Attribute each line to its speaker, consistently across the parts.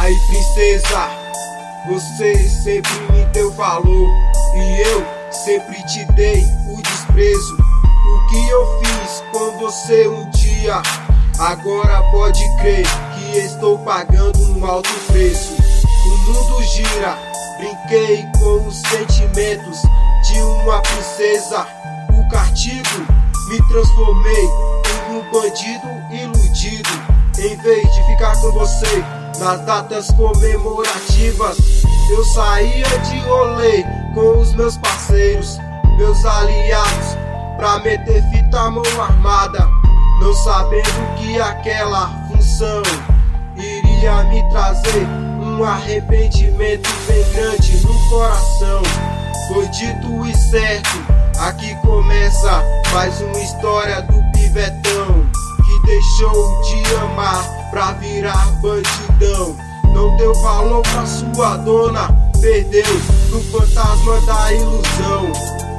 Speaker 1: Aí, princesa, você sempre me deu valor e eu sempre te dei o desprezo. O que eu fiz com você um dia, agora pode crer que estou pagando um alto preço. O mundo gira, brinquei com os sentimentos de uma princesa. O castigo me transformei em um bandido iludido. Em vez de ficar com você nas datas comemorativas, eu saía de rolê com os meus parceiros, meus aliados, pra meter fita mão armada, não sabendo que aquela função iria me trazer um arrependimento bem grande no coração. Foi dito e certo, aqui começa mais uma história do pivetão que deixou de amar pra virar bandidão. Não deu valor pra sua dona, perdeu pro fantasma da ilusão.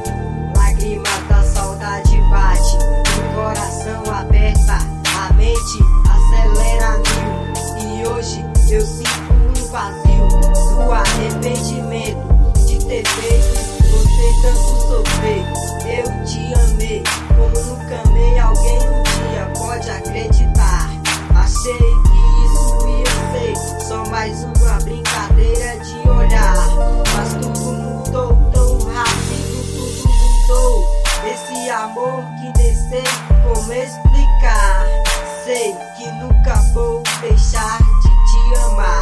Speaker 2: Lágrima da saudade bate, o coração aperta, a mente acelera mil. E hoje eu sinto um vazio do arrependimento de ter feito você tanto sofrer. Eu te amei como nunca amei alguém um dia, pode acreditar. Achei que isso ia ser só mais uma brincadeira de olhar, mas tudo mudou tão rápido, tudo mudou. Esse amor que nem sei como explicar. Sei que nunca vou deixar de te amar.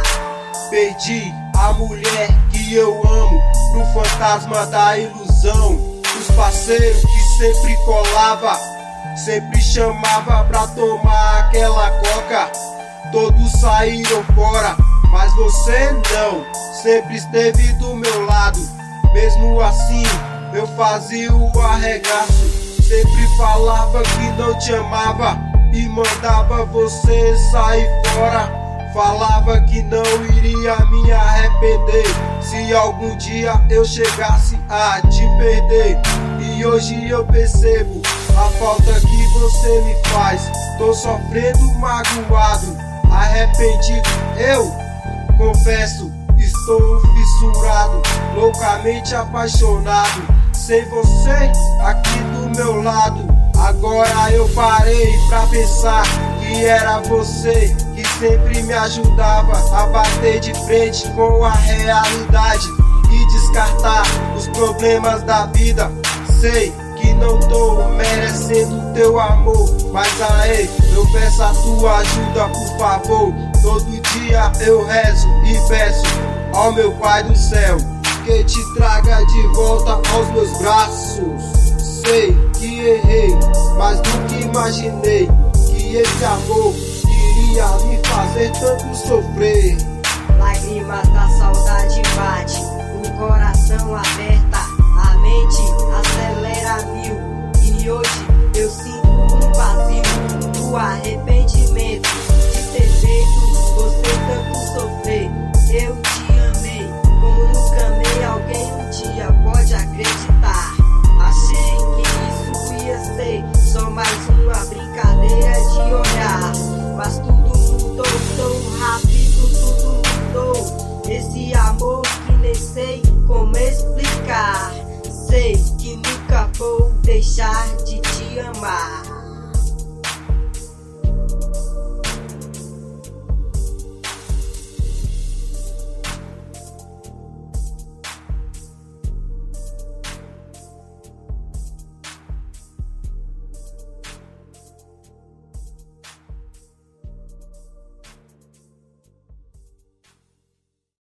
Speaker 1: Perdi a mulher que eu amo pro fantasma da ilusão. Os parceiros que sempre colava, sempre chamava pra tomar aquela coca. Todos saíram fora, mas você não, sempre esteve do meu lado. Mesmo assim eu fazia o arregaço, sempre falava que não te amava e mandava você sair fora. Falava que não iria me arrepender se algum dia eu chegasse a te perder. E hoje eu percebo a falta que você me faz. Tô sofrendo magoado, arrependido, eu confesso. Estou fissurado, loucamente apaixonado. Sem você aqui do meu lado. Agora eu parei pra pensar que era você que sempre me ajudava a bater de frente com a realidade e descartar os problemas da vida. Sei que não tô merecendo teu amor, mas aí eu peço a tua ajuda, por favor. Todo dia eu rezo e peço ao meu Pai do céu que te traga de volta aos meus braços. Sei que errei, mas nunca imaginei que esse amor iria me fazer tanto sofrer.
Speaker 2: Lágrimas da saudade bate, o coração aperta, a mente acelera mil. E hoje eu sinto um vazio do arrependimento de ter feito você tanto sofrer. Eu te amei como nunca amei alguém um dia, pode acreditar. Achei que isso ia ser só mais uma brincadeira de olhar, mas tudo mudou tão rápido, tudo mudou. Esse amor que nem sei como explicar. Sei que nunca vou deixar de te amar.